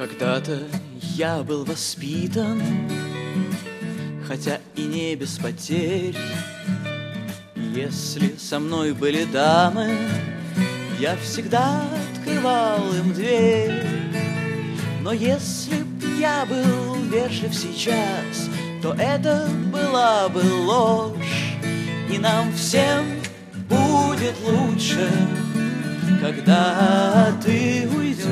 Когда-то я был воспитан, хотя и не без потерь. Если со мной были дамы, я всегда открывал им дверь. Но если б я был вежлив сейчас, то это была бы ложь. И нам всем будет лучше, когда ты уйдешь.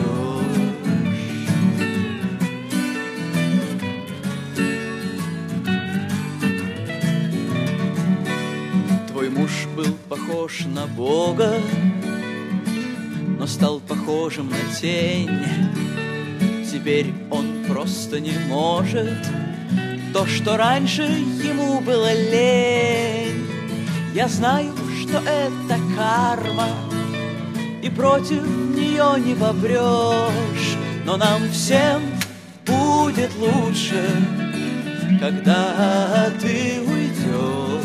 Твой муж был похож на Бога, но стал похожим на тень. Теперь он просто не может то, что раньше ему было лень. Я знаю, что это карма, и против нее не попрешь. Но нам всем будет лучше, когда ты уйдешь.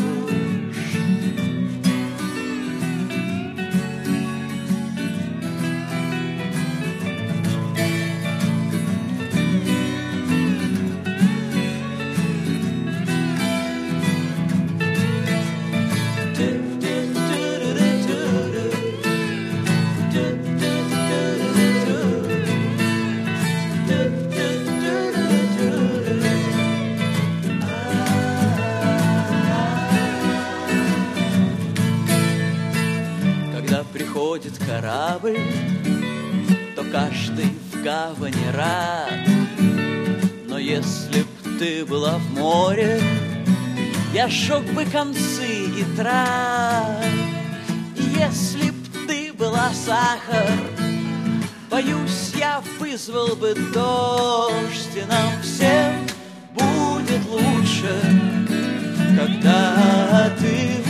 Приходит корабль, то каждый в гавани рад. Но если б ты была в море, я сжег бы концы и трав. И если б ты была сахар, боюсь, я вызвал бы дождь. И нам всем будет лучше, когда ты